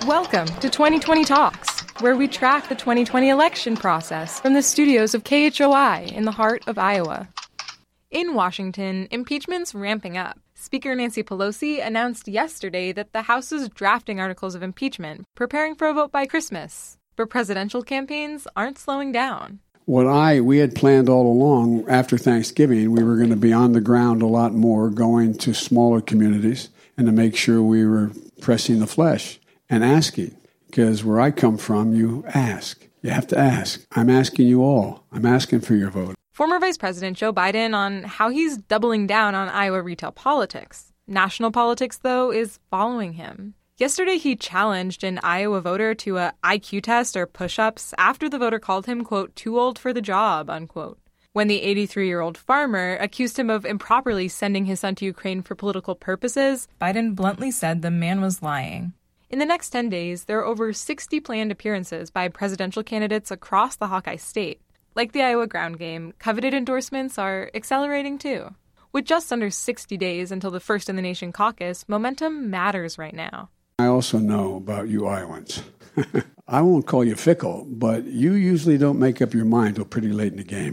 Welcome to 2020 Talks, where we track the 2020 election process from the studios of KHOI in the heart of Iowa. In Washington, impeachment's ramping up. Speaker Nancy Pelosi announced yesterday that the House is drafting articles of impeachment, preparing for a vote by Christmas. But presidential campaigns aren't slowing down. We had planned all along after Thanksgiving, we were going to be on the ground a lot more, going to smaller communities, and to make sure we were pressing the flesh and asking. Because where I come from, you ask. You have to ask. I'm asking you all. I'm asking for your vote. Former Vice President Joe Biden on how he's doubling down on Iowa retail politics. National politics, though, is following him. Yesterday, he challenged an Iowa voter to a IQ test or push-ups after the voter called him, quote, too old for the job, unquote. When the 83-year-old farmer accused him of improperly sending his son to Ukraine for political purposes, Biden bluntly said the man was lying. In the next 10 days, there are over 60 planned appearances by presidential candidates across the Hawkeye State. Like the Iowa ground game, coveted endorsements are accelerating too. With just under 60 days until the First in the Nation caucus, momentum matters right now. I also know about you Iowans. I won't call you fickle, but you usually don't make up your mind till pretty late in the game.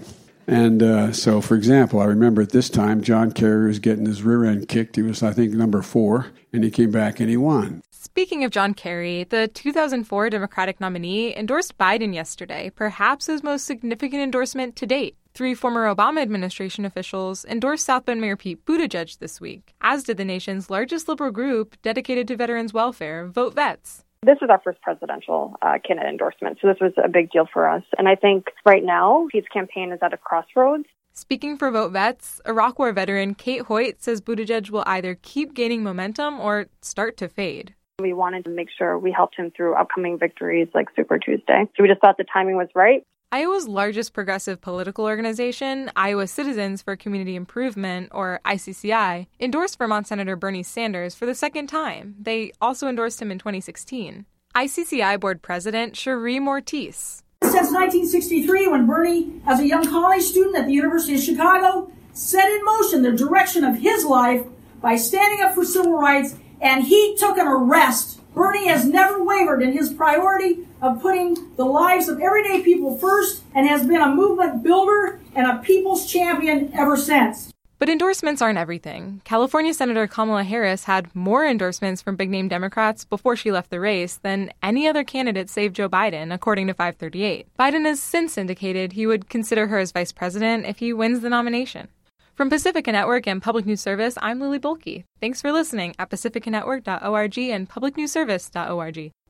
And so, for example, I remember at this time, John Kerry was getting his rear end kicked. He was, I think, number 4, and he came back and he won. Speaking of John Kerry, the 2004 Democratic nominee endorsed Biden yesterday, perhaps his most significant endorsement to date. 3 former Obama administration officials endorsed South Bend Mayor Pete Buttigieg this week, as did the nation's largest liberal group dedicated to veterans' welfare, Vote Vets. This is our first presidential candidate endorsement, so this was a big deal for us. And I think right now, Pete's campaign is at a crossroads. Speaking for Vote Vets, Iraq War veteran Kate Hoyt says Buttigieg will either keep gaining momentum or start to fade. We wanted to make sure we helped him through upcoming victories like Super Tuesday. So we just thought the timing was right. Iowa's largest progressive political organization, Iowa Citizens for Community Improvement, or ICCI, endorsed Vermont Senator Bernie Sanders for the second time. They also endorsed him in 2016. ICCI board president Cherie Mortiz. Since 1963, when Bernie, as a young college student at the University of Chicago, set in motion the direction of his life by standing up for civil rights, and he took an arrest. Bernie has never wavered in his priority of putting the lives of everyday people first and has been a movement builder and a people's champion ever since. But endorsements aren't everything. California Senator Kamala Harris had more endorsements from big-name Democrats before she left the race than any other candidate save Joe Biden, according to 538. Biden has since indicated he would consider her as vice president if he wins the nomination. From Pacifica Network and Public News Service, I'm Lily Bolke. Thanks for listening at pacificanetwork.org and publicnewsservice.org.